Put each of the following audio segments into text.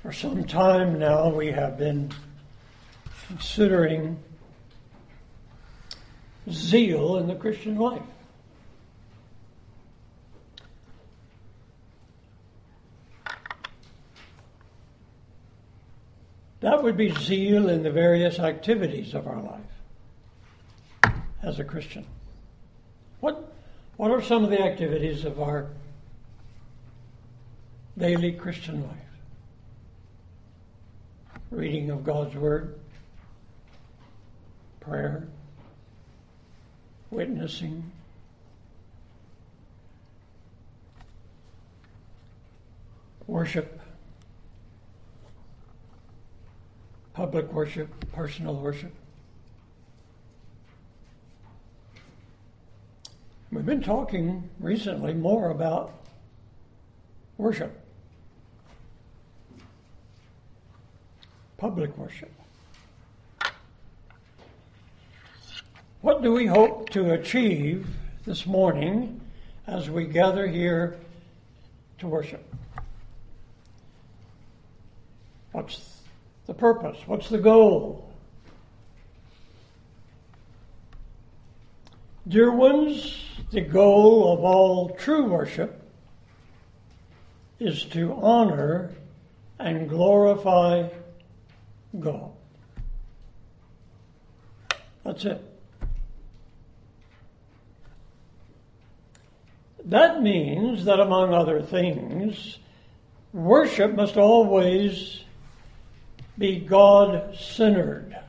For some time now, we have been considering zeal in the Christian life. That would be zeal in the various activities of our life as a Christian. What are some of the activities of our daily Christian life? Reading of God's Word, prayer, witnessing, worship, public worship, personal worship. We've been talking recently more about worship, public worship. What do we hope to achieve this morning as we gather here to worship? What's the purpose? What's the goal? Dear ones, the goal of all true worship is to honor and glorify God. That's it. That means that, among other things, worship must always be God-centered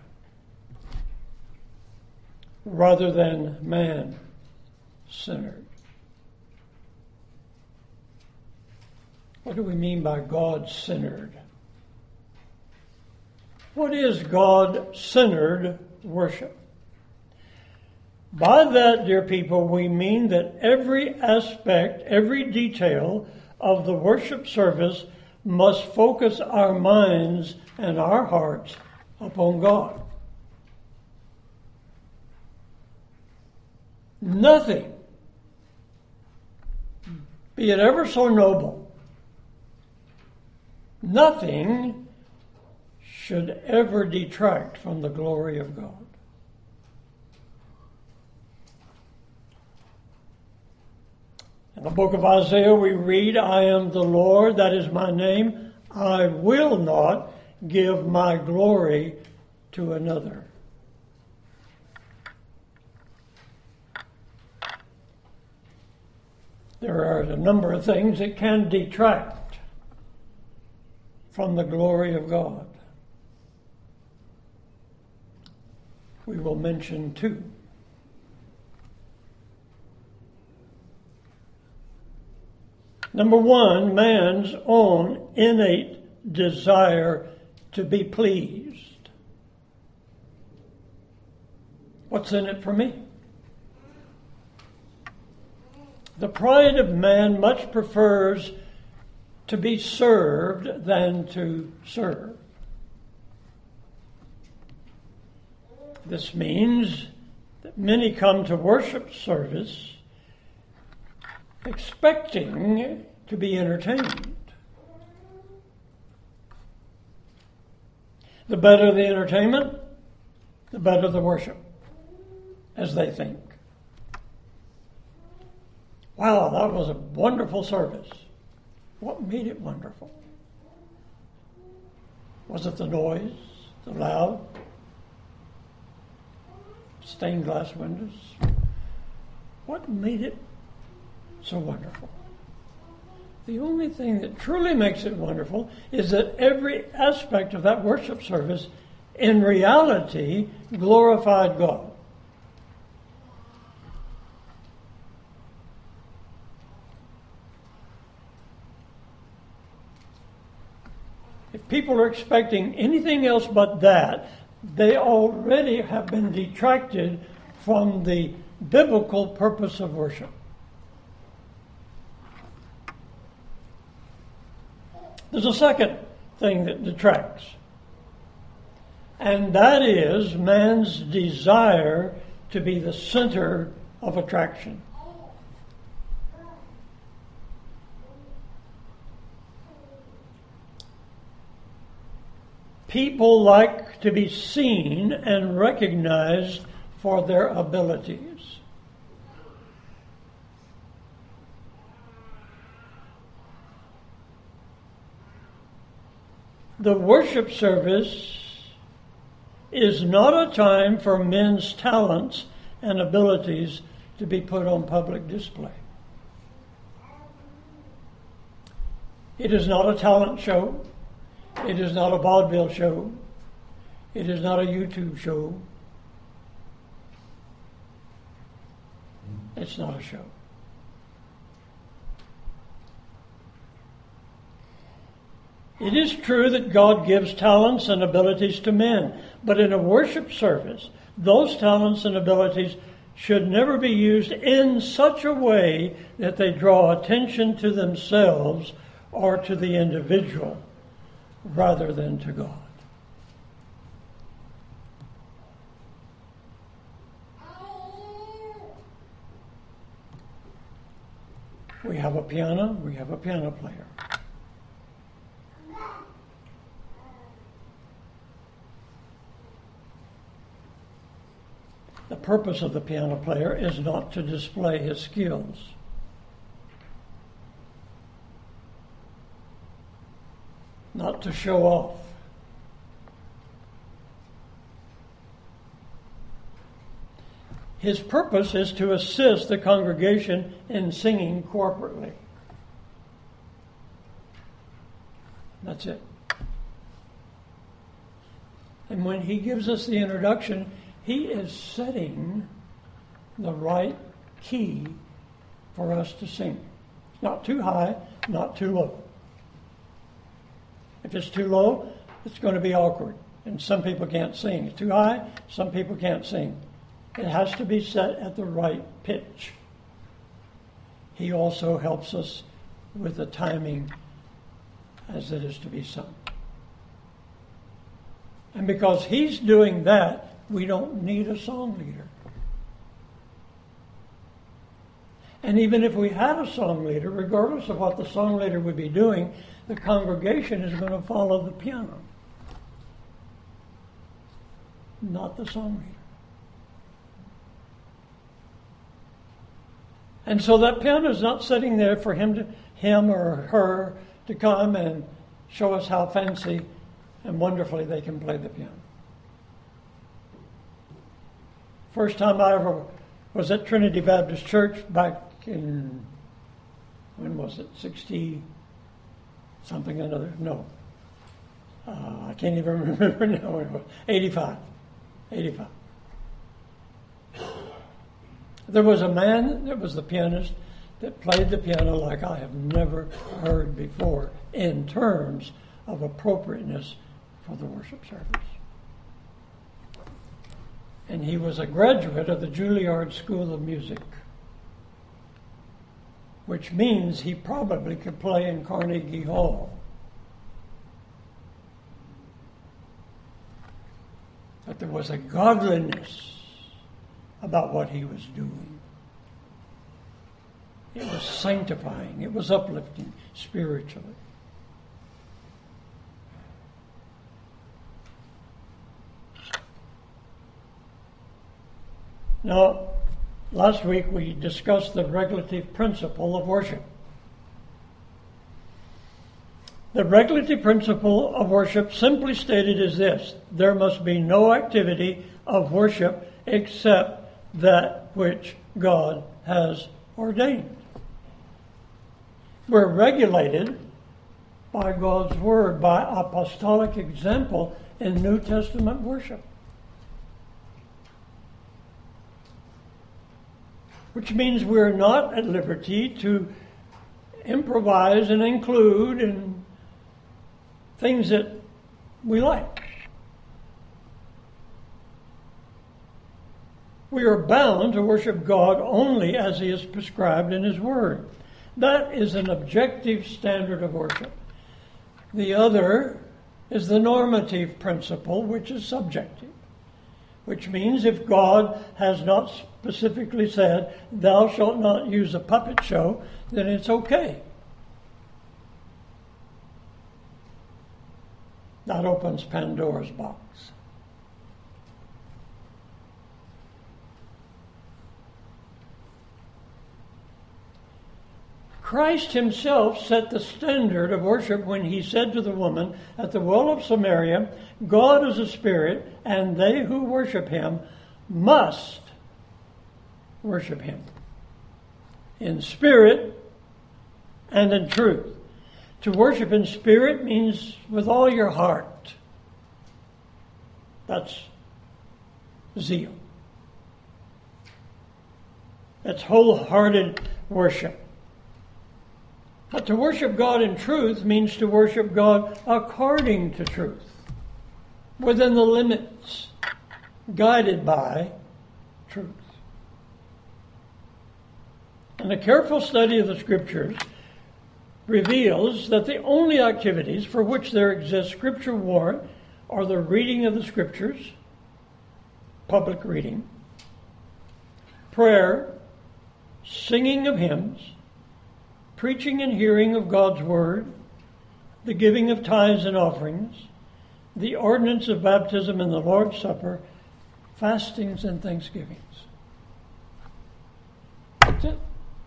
rather than man-centered. What do we mean by God-centered? What is God-centered worship? By that, dear people, we mean that every aspect, every detail of the worship service must focus our minds and our hearts upon God. Nothing, be it ever so noble, nothing should ever detract from the glory of God. In the book of Isaiah we read, I am the Lord, that is my name. I will not give my glory to another. There are a number of things that can detract from the glory of God. We will mention two. Number one, man's own innate desire to be pleased. What's in it for me? The pride of man much prefers to be served than to serve. This means that many come to worship service expecting to be entertained. The better the entertainment, the better the worship, as they think. Wow, that was a wonderful service. What made it wonderful? Was it the noise, the loud, stained glass windows? What made it so wonderful? The only thing that truly makes it wonderful is that every aspect of that worship service in reality glorified God. If people are expecting anything else but that, they already have been detracted from the biblical purpose of worship. There's a second thing that detracts, and that is man's desire to be the center of attraction. People like to be seen and recognized for their abilities. The worship service is not a time for men's talents and abilities to be put on public display. It is not a talent show. It is not a vaudeville show. It is not a YouTube show. It's not a show. It is true that God gives talents and abilities to men, but in a worship service, those talents and abilities should never be used in such a way that they draw attention to themselves or to the individual rather than to God. We have a piano player. The purpose of the piano player is not to display his skills. Not to show off. His purpose is to assist the congregation in singing corporately. That's it. And when he gives us the introduction, he is setting the right key for us to sing. Not too high, not too low. If it's too low, it's going to be awkward, and some people can't sing. It's too high, some people can't sing. It has to be set at the right pitch. He also helps us with the timing as it is to be sung. And because he's doing that, we don't need a song leader. And even if we had a song leader, regardless of what the song leader would be doing, the congregation is going to follow the piano, not the song leader. And so that piano is not sitting there for him or her to come and show us how fancy and wonderfully they can play the piano. First time I ever was at Trinity Baptist Church back in, when was it, 60 something or another? No. I can't even remember now when it was. 85. There was a man that was the pianist that played the piano like I have never heard before in terms of appropriateness for the worship service. And he was a graduate of the Juilliard School of Music, which means he probably could play in Carnegie Hall. But there was a godliness about what he was doing. It was sanctifying. It was uplifting spiritually. Now, last week we discussed the regulative principle of worship. The regulative principle of worship, simply stated, is this: there must be no activity of worship except that which God has ordained. We're regulated by God's Word, by apostolic example in New Testament worship. Which means we're not at liberty to improvise and include in things that we like. We are bound to worship God only as He is prescribed in His Word. That is an objective standard of worship. The other is the normative principle, which is subjective. Which means if God has not specifically said, thou shalt not use a puppet show, then it's okay. That opens Pandora's box. Christ himself set the standard of worship when he said to the woman at the well of Samaria, God is a spirit, and they who worship him must worship him in spirit and in truth. To worship in spirit means with all your heart. That's zeal. That's wholehearted worship. But to worship God in truth means to worship God according to truth, within the limits, guided by truth. And a careful study of the Scriptures reveals that the only activities for which there exists Scripture warrant are the reading of the Scriptures, public reading, prayer, singing of hymns, preaching and hearing of God's Word, the giving of tithes and offerings, the ordinance of baptism and the Lord's Supper, fastings and thanksgivings. That's it.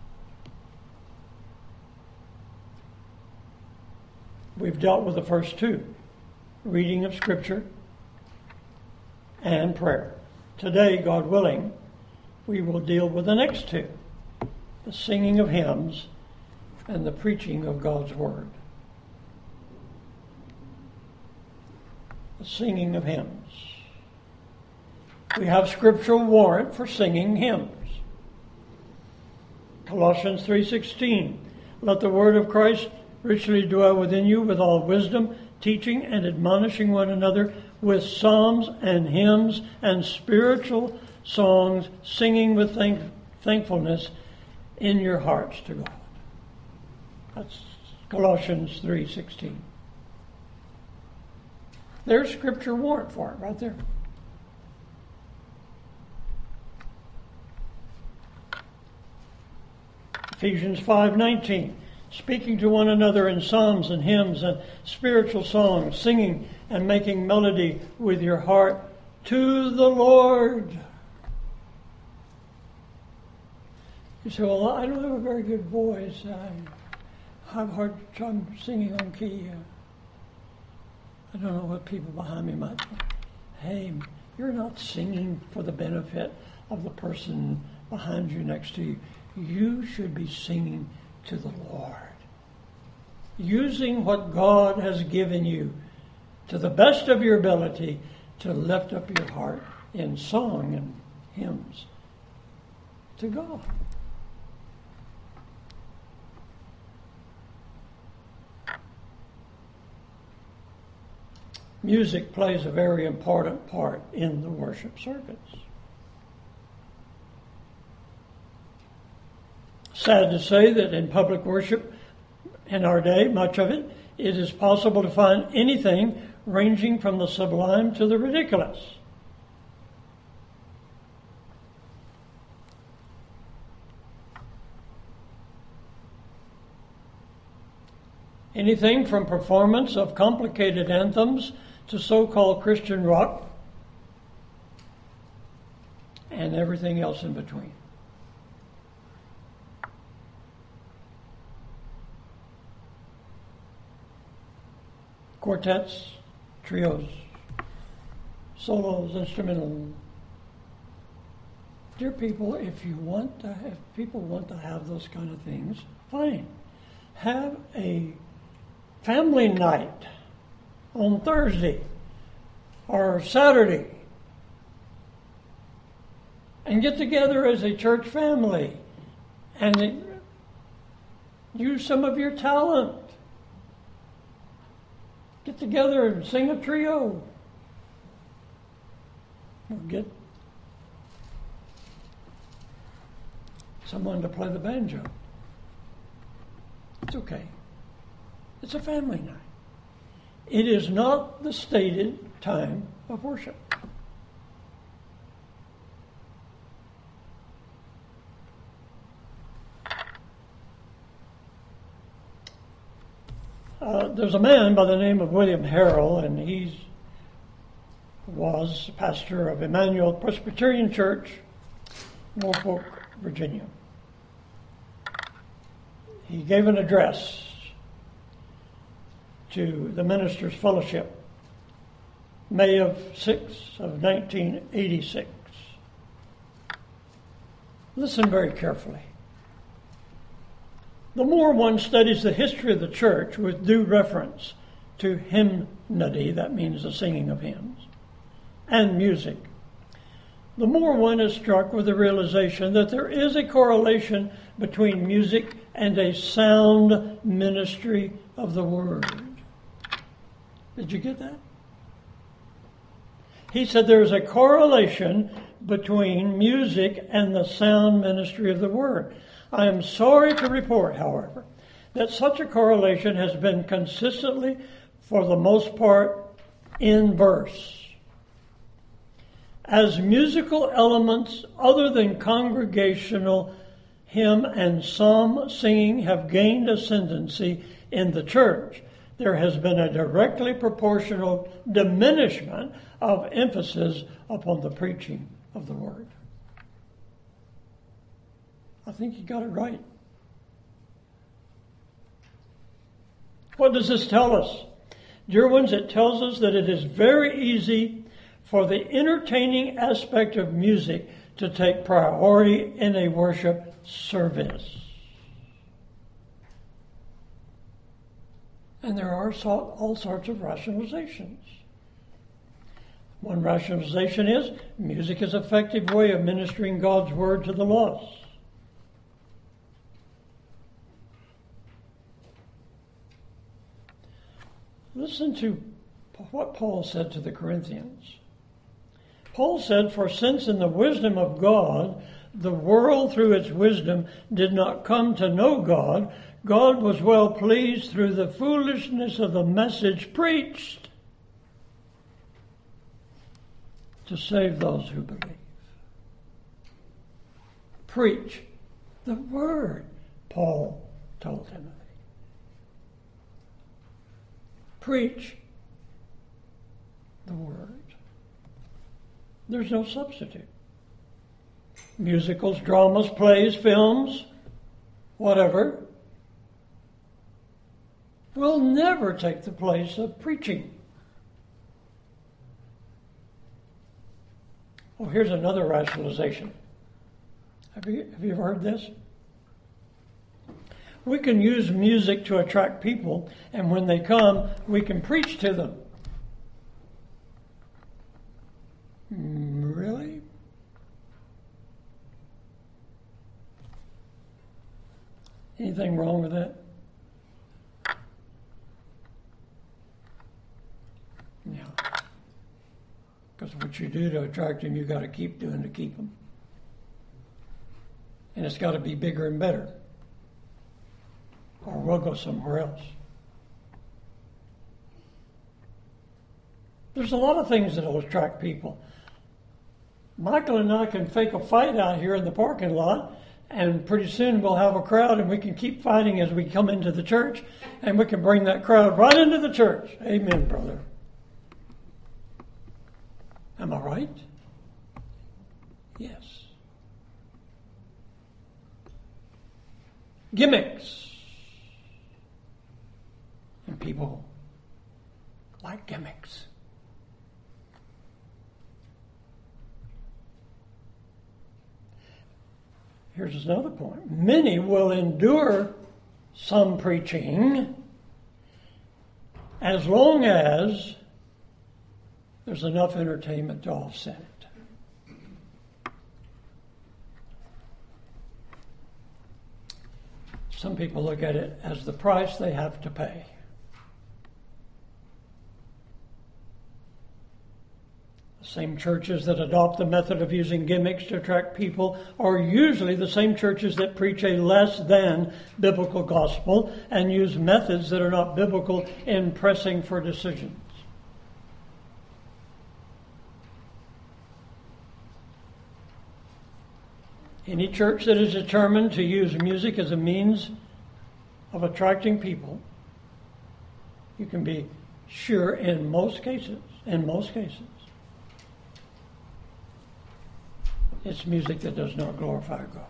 We've dealt with the first two, reading of Scripture and prayer. Today, God willing, we will deal with the next two, the singing of hymns and the preaching of God's Word. The singing of hymns. We have scriptural warrant for singing hymns. Colossians 3:16, let the word of Christ richly dwell within you with all wisdom, teaching and admonishing one another with psalms and hymns and spiritual songs, singing with thankfulness in your hearts to God. That's Colossians 3:16. There's scripture warrant for it right there. Ephesians 5:19, speaking to one another in psalms and hymns and spiritual songs, singing and making melody with your heart to the Lord. You say, well, I don't have a very good voice. I have a hard time singing on key. I don't know what people behind me might think. Hey, you're not singing for the benefit of the person behind you, next to you. You should be singing to the Lord. Using what God has given you to the best of your ability to lift up your heart in song and hymns to God. Music plays a very important part in the worship service. Sad to say that in public worship in our day, much of it, it is possible to find anything ranging from the sublime to the ridiculous. Anything from performance of complicated anthems to so-called Christian rock and everything else in between. Quartets, trios, solos, instrumental. Dear people, if people want to have those kind of things, fine. Have a family night on Thursday or Saturday and get together as a church family and use some of your talent. Get together and sing a trio. Or get someone to play the banjo. It's okay. It's a family night. It is not the stated time of worship. there's a man by the name of William Harrell, and he was pastor of Emmanuel Presbyterian Church, Norfolk, Virginia. He gave an address to the Ministers' Fellowship, May 6th of 1986. Listen very carefully. The more one studies the history of the church with due reference to hymnody, that means the singing of hymns, and music, the more one is struck with the realization that there is a correlation between music and a sound ministry of the Word. Did you get that? He said there is a correlation between music and the sound ministry of the Word. I am sorry to report, however, that such a correlation has been consistently, for the most part, inverse. As musical elements other than congregational hymn and psalm singing have gained ascendancy in the church, there has been a directly proportional diminishment of emphasis upon the preaching of the Word. I think you got it right. What does this tell us? Dear ones, it tells us that it is very easy for the entertaining aspect of music to take priority in a worship service. And there are all sorts of rationalizations. One rationalization is music is an effective way of ministering God's Word to the lost. Listen to what Paul said to the Corinthians. Paul said, "For since in the wisdom of God, the world through its wisdom did not come to know God, God was well pleased through the foolishness of the message preached to save those who believe." Preach the Word, Paul told Timothy. Preach the Word. There's no substitute. Musicals, dramas, plays, films, whatever, will never take the place of preaching. Oh, here's another rationalization. Have you ever heard this? We can use music to attract people, and when they come, we can preach to them. Really? Anything wrong with that? Yeah. Because what you do to attract them, you got to keep doing to keep them. And it's got to be bigger and better, or we'll go somewhere else. There's a lot of things that will attract people. Michael and I can fake a fight out here in the parking lot, and pretty soon we'll have a crowd, and we can keep fighting as we come into the church, and we can bring that crowd right into the church. Amen, brother. Am I right? Yes. Gimmicks. And people like gimmicks. Here's another point. Many will endure some preaching as long as there's enough entertainment to offset it. Some people look at it as the price they have to pay. The same churches that adopt the method of using gimmicks to attract people are usually the same churches that preach a less than biblical gospel and use methods that are not biblical in pressing for decisions. Any church that is determined to use music as a means of attracting people you can be sure in most cases, it's music that does not glorify God.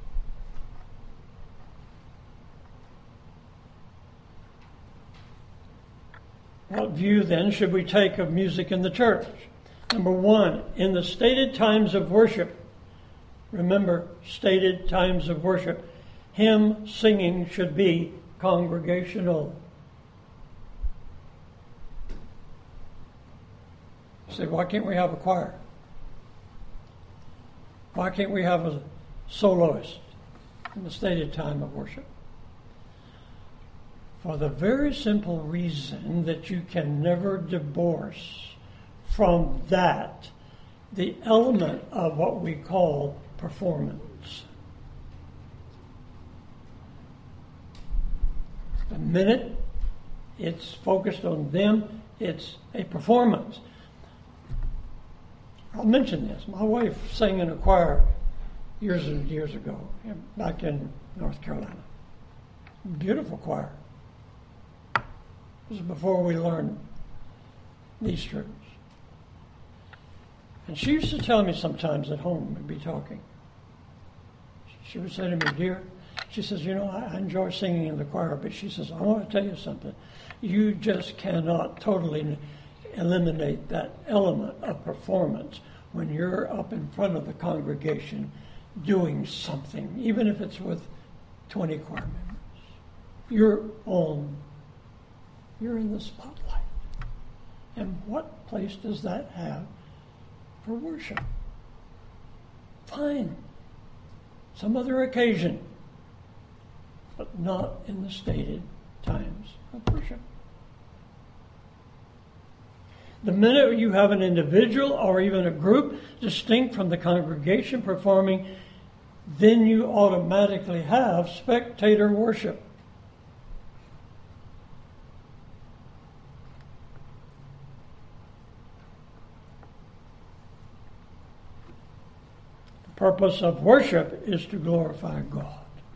What view then should we take of music in the church? Number one, in the stated times of worship, remember, stated times of worship, hymn singing should be congregational. You say, why can't we have a choir? Why can't we have a soloist in the stated time of worship? For the very simple reason that you can never divorce from that the element of what we call performance. The minute it's focused on them, it's a performance. I'll mention this. My wife sang in a choir years and years ago, back in North Carolina. Beautiful choir. This was before we learned these truths. And she used to tell me sometimes at home, we'd be talking. She would say to me, dear, she says, you know, I enjoy singing in the choir, but she says, I want to tell you something. You just cannot totally eliminate that element of performance when you're up in front of the congregation doing something, even if it's with 20 choir members. You're in the spotlight. And what place does that have for worship? Fine. Some other occasion, but not in the stated times of worship. The minute you have an individual or even a group distinct from the congregation performing, then you automatically have spectator worship. The purpose of worship is to glorify God.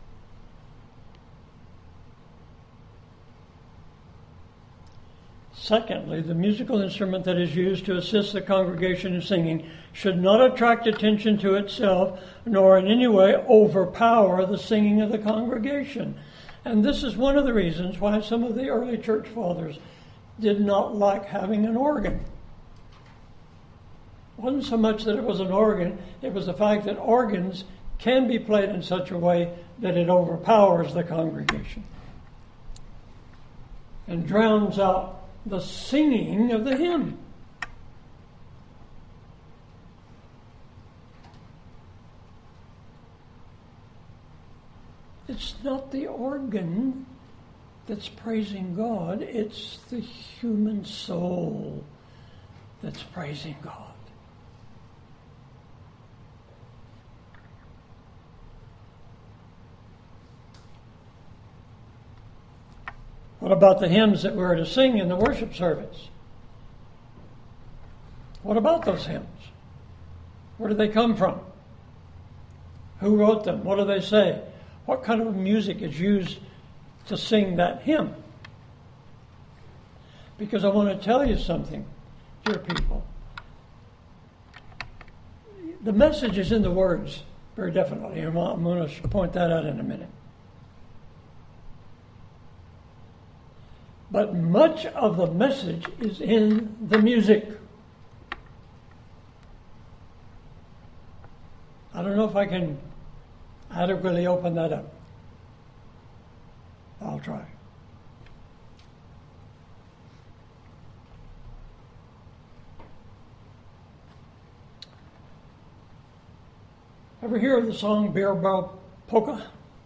Secondly, the musical instrument that is used to assist the congregation in singing should not attract attention to itself, nor in any way overpower the singing of the congregation. And this is one of the reasons why some of the early church fathers did not like having an organ. It wasn't so much that it was an organ, it was the fact that organs can be played in such a way that it overpowers the congregation and drowns out the singing of the hymn. It's not the organ that's praising God, it's the human soul that's praising God. What about the hymns that we're to sing in the worship service? What about those hymns? Where do they come from? Who wrote them? What do they say? What kind of music is used to sing that hymn? Because I want to tell you something, dear people. The message is in the words, very definitely, and I'm going to point that out in a minute. But much of the message is in the music. I don't know if I can adequately open that up. I'll try. Ever hear of the song Barrel Polka?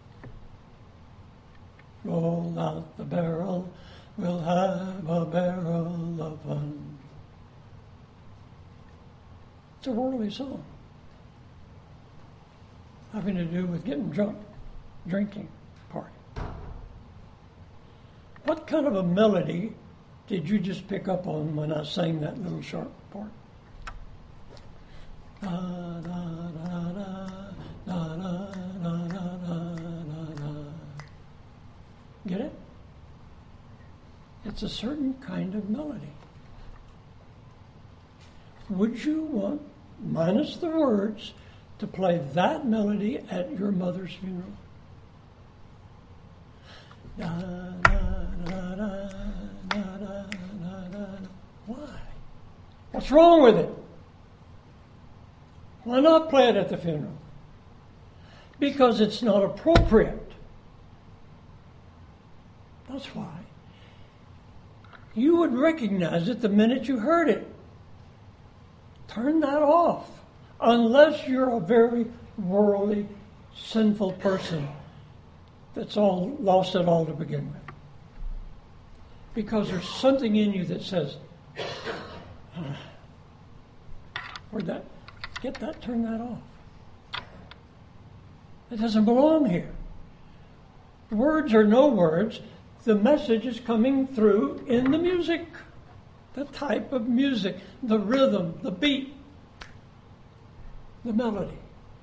Roll out the barrel, we'll have a barrel of fun. It's a worldly song, having to do with getting drunk, drinking, party. What kind of a melody did you just pick up on when I sang that little sharp part? Da, da, da, da, da, da, da, da, da, da. Get it? It's a certain kind of melody. Would you want, minus the words, to play that melody at your mother's funeral? Da, da, da, da, da, da, da, da. Why? What's wrong with it? Why not play it at the funeral? Because it's not appropriate. That's why. You would recognize it the minute you heard it. Turn that off. Unless you're a very worldly, sinful person that's all lost it all to begin with. Because there's something in you that says, turn that off. It doesn't belong here. Words or no words, the message is coming through in the music. The type of music, the rhythm, the beat, the melody.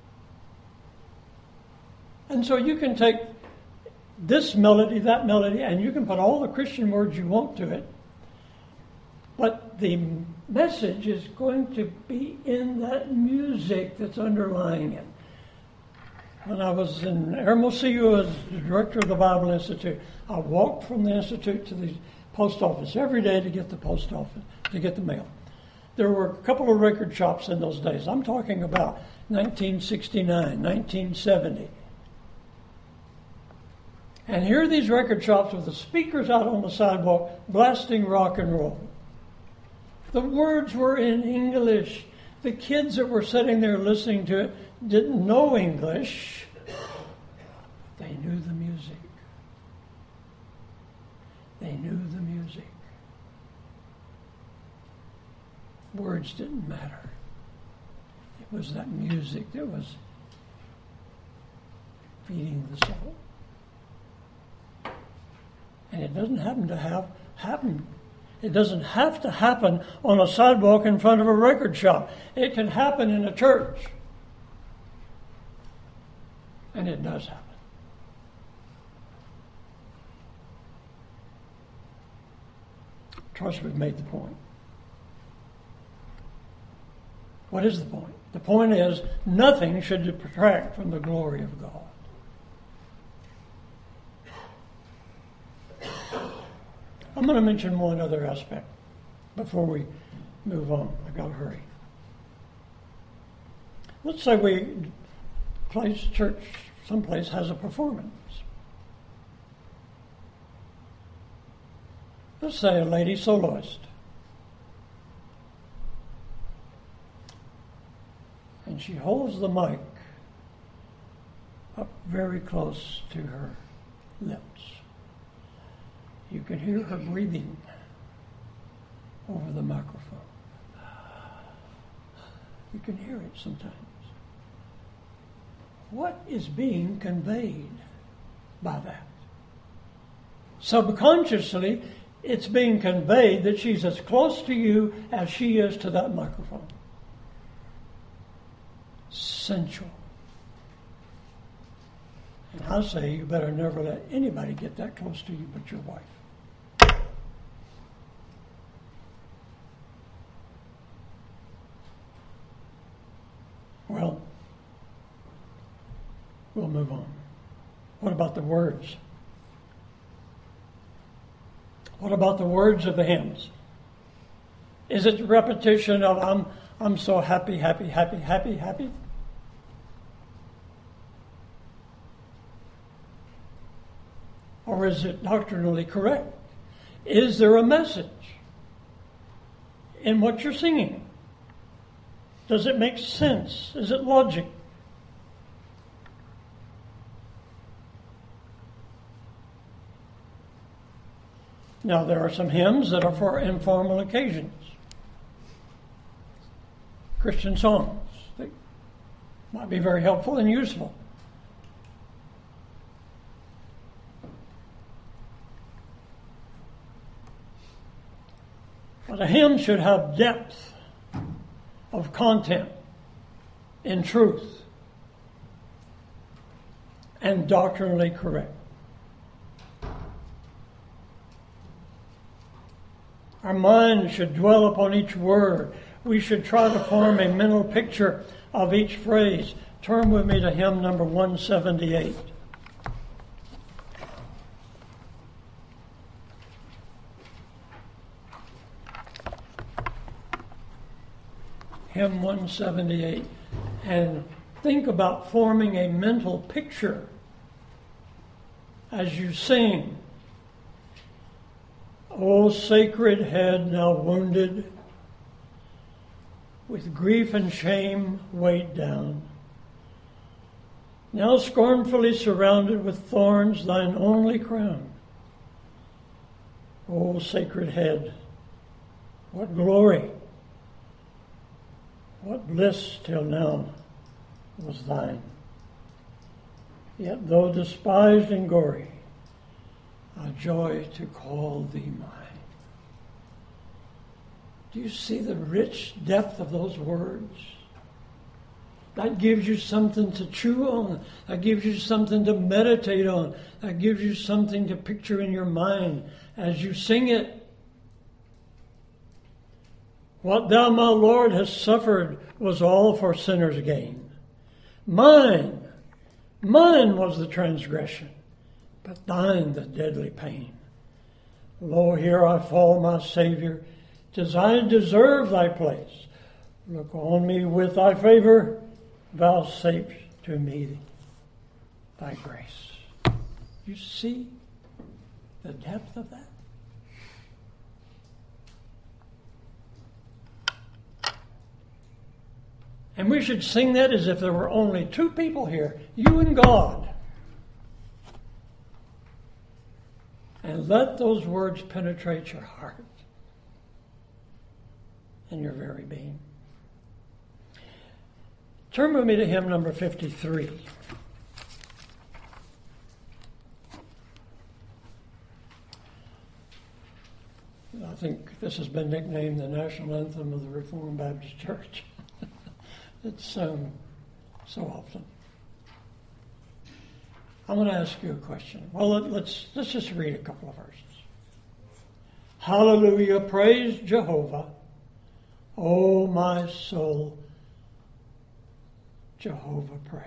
And so you can take this melody, that melody, and you can put all the Christian words you want to it, but the message is going to be in that music that's underlying it. When I was in Hermosillo as the director of the Bible Institute, I walked from the Institute to the post office every day to get the post office, to get the mail. There were a couple of record shops in those days. I'm talking about 1969, 1970. And here are these record shops with the speakers out on the sidewalk blasting rock and roll. The words were in English. The kids that were sitting there listening to it didn't know English. They knew the music. They knew the music. Words didn't matter. It was that music that was feeding the soul. And it doesn't happen. It doesn't have to happen on a sidewalk in front of a record shop. It can happen in a church. And it does happen. Trust we've made the point. What is the point? The point is nothing should detract from the glory of God. I'm going to mention one other aspect before we move on. I've got to hurry. Let's say church someplace has a performance. Let's say a lady soloist. And she holds the mic up very close to her lips. You can hear her breathing over the microphone. You can hear it sometimes. What is being conveyed by that? Subconsciously, it's being conveyed that she's as close to you as she is to that microphone. Sensual. And I say you better never let anybody get that close to you but your wife. Well, we'll move on. What about the words? What about the words of the hymns? Is it repetition of I'm so happy, happy, happy, happy, happy? Or is it doctrinally correct? Is there a message in what you're singing? Does it make sense? Is it logic? Now, there are some hymns that are for informal occasions. Christian songs that might be very helpful and useful. But a hymn should have depth of content in truth and doctrinally correct. Our mind should dwell upon each word. We should try to form a mental picture of each phrase. Turn with me to hymn number 178. Hymn 178. And think about forming a mental picture as you sing. O sacred head now wounded, with grief and shame weighed down, now scornfully surrounded with thorns, thine only crown. O sacred head, what glory, what bliss till now was thine. Yet though despised and gory, a joy to call thee mine. Do you see the rich depth of those words? That gives you something to chew on. That gives you something to meditate on. That gives you something to picture in your mind as you sing it. What thou, my Lord, hast suffered was all for sinners' gain. Mine was the transgression, but thine the deadly pain. Lo, here I fall, my Savior, 'tis I deserve thy place. Look on me with thy favor, vouchsafe to me thy grace. You see the depth of that? And we should sing that as if there were only two people here, you and God. And let those words penetrate your heart and your very being. Turn with me to hymn number 53. I think this has been nicknamed the national anthem of the Reformed Baptist Church. It's sung so often. I'm going to ask you a question. Well, let's just read a couple of verses. Hallelujah, praise Jehovah. O my soul, Jehovah praise.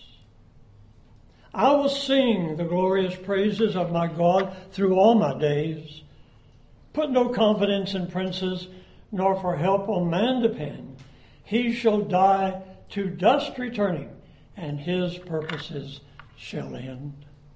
I will sing the glorious praises of my God through all my days. Put no confidence in princes, nor for help on man depend. He shall die to dust returning, and his purposes shall end.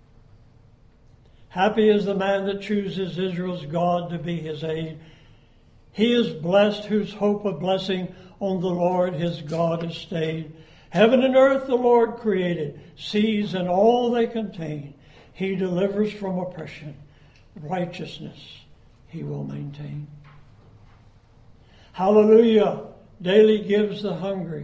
Happy is the man that chooses Israel's God to be his aid. He is blessed whose hope of blessing on the Lord his God is stayed. Heaven and earth the Lord created, seas and all they contain. He delivers from oppression. Righteousness he will maintain. Hallelujah. Daily gives the hungry.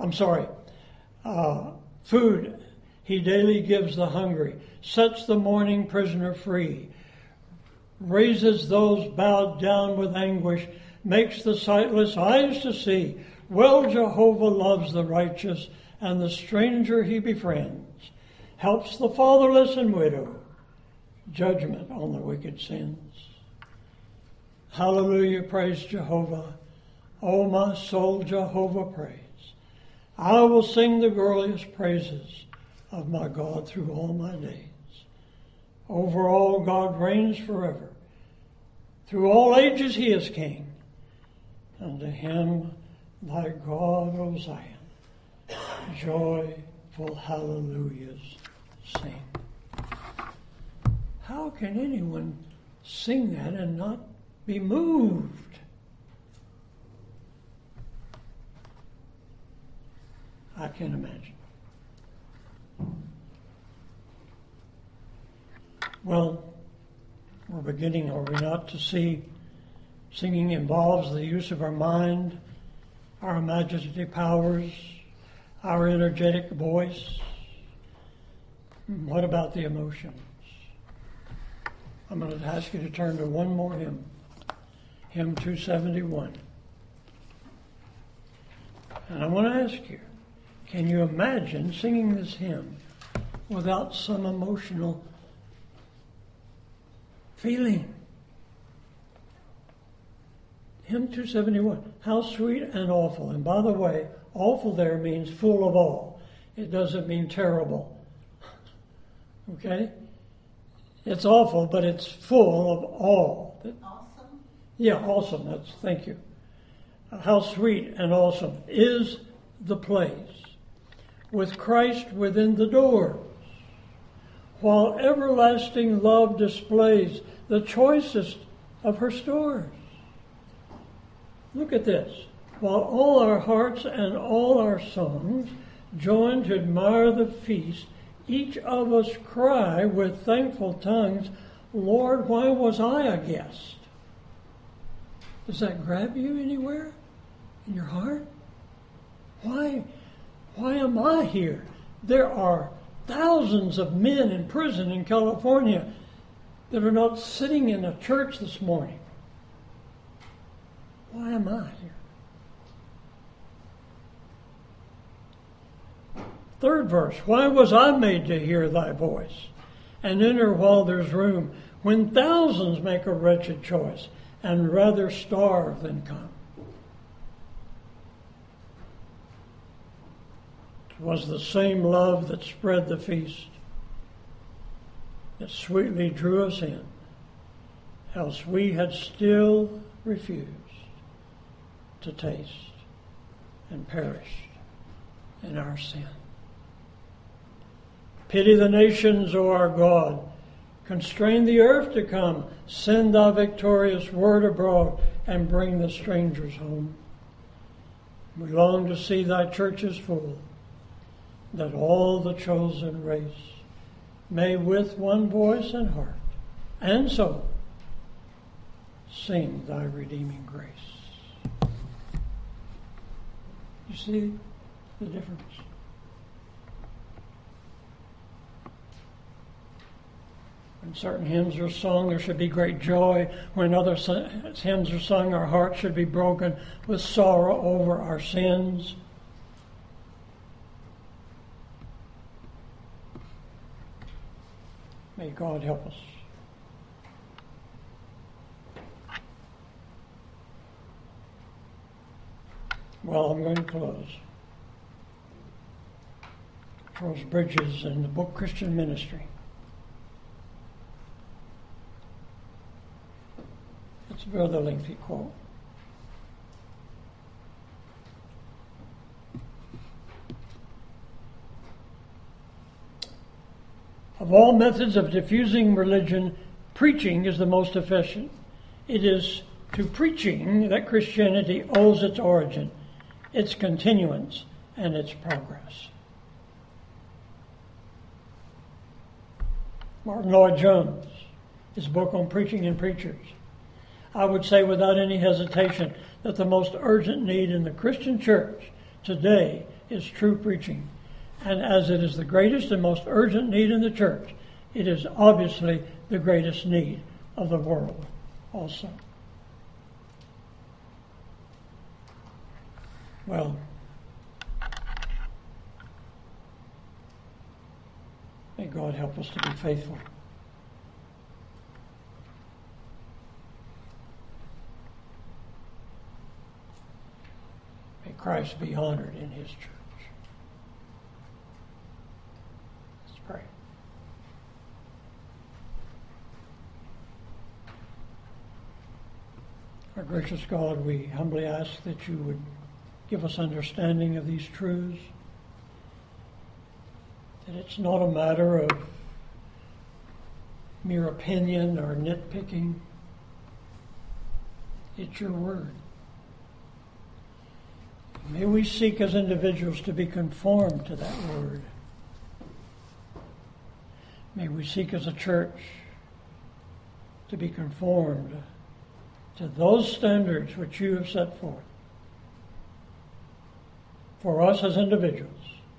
Food he daily gives the hungry. Sets the mourning prisoner free. Raises those bowed down with anguish. Makes the sightless eyes to see. Well, Jehovah loves the righteous, and the stranger he befriends. Helps the fatherless and widow. Judgment on the wicked sins. Hallelujah, praise Jehovah. O my soul, Jehovah praise. I will sing the glorious praises of my God through all my days. Over all God reigns forever. Through all ages he is king. Unto him thy God, O Zion, joyful hallelujahs sing. How can anyone sing that and not be moved? I can't imagine. Well, we're beginning, are we not, to see singing involves the use of our mind, our imaginative powers, our energetic voice. What about the emotions? I'm going to ask you to turn to one more hymn, hymn 271. And I want to ask you, can you imagine singing this hymn without some emotional feeling? Hymn 271, how sweet and awful. And by the way, awful there means full of all. It doesn't mean terrible. Okay? It's awful, but it's full of all. Awesome? Yeah, awesome. Thank you. How sweet and awesome is the place with Christ within the doors, while everlasting love displays the choicest of her stores. Look at this. While all our hearts and all our songs join to admire the feast, each of us cry with thankful tongues, Lord, why was I a guest? Does that grab you anywhere in your heart? Why am I here? There are thousands of men in prison in California that are not sitting in a church this morning. Why am I here? Third verse, why was I made to hear thy voice and enter while there's room, when thousands make a wretched choice and rather starve than come? It was the same love that spread the feast, that sweetly drew us in, else we had still refused to taste and perished in our sin. Pity the nations, O our God. Constrain the earth to come. Send thy victorious word abroad and bring the strangers home. We long to see thy churches full, that all the chosen race may with one voice and heart and soul sing thy redeeming grace. You see the difference? When certain hymns are sung, there should be great joy. When other hymns are sung, our hearts should be broken with sorrow over our sins. May God help us. Well, I'm going to close. Charles Bridges in the book Christian Ministry. It's a rather lengthy quote. Of all methods of diffusing religion, preaching is the most efficient. It is to preaching that Christianity owes its origin, its continuance, and its progress. Martin Lloyd-Jones, his book on preaching and preachers. I would say without any hesitation that the most urgent need in the Christian church today is true preaching. And as it is the greatest and most urgent need in the church, it is obviously the greatest need of the world also. Well, may God help us to be faithful. May Christ be honored in his church. Let's pray. Our gracious God, we humbly ask that you would give us understanding of these truths, that it's not a matter of mere opinion or nitpicking. It's your word. May we seek as individuals to be conformed to that word. May we seek as a church to be conformed to those standards which you have set forth for us as individuals,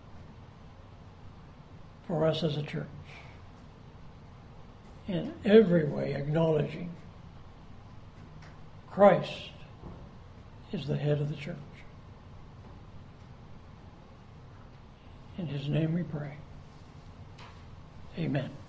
for us as a church, in every way acknowledging Christ is the head of the church. In his name we pray. Amen.